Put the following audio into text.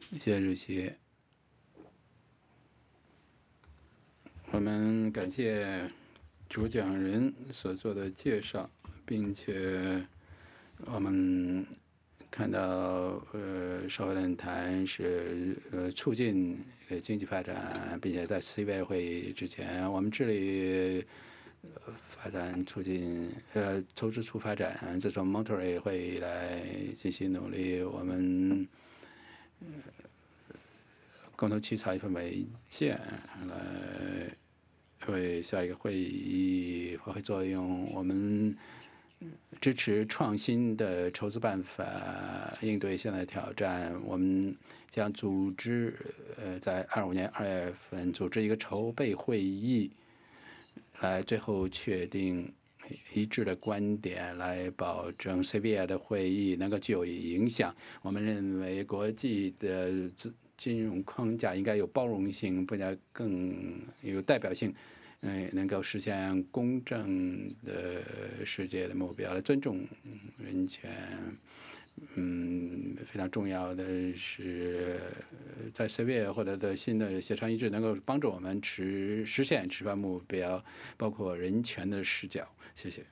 谢谢主席。我们感谢主讲人所做的介绍，并且我们看到社会论坛是促进经济发展，并且在CBA 会议之前，我们致力发展促进投资促发展这种 Monterey 会议来进行努力。我们共同起草一份文件来为下一个会议发挥作用。我们支持创新的筹资办法，应对现在的挑战。我们将组织在25年2月份组织一个筹备会议，来最后确定一致的观点，来保证 CBA 的会议能够具有影响。我们认为国际的金融框架应该有包容性，不但更有代表性，能够实现公正的世界的目标，来尊重人权。非常重要的是，在CBA或者的新的协商一致，能够帮助我们实现持番目标，包括人权的视角。谢谢。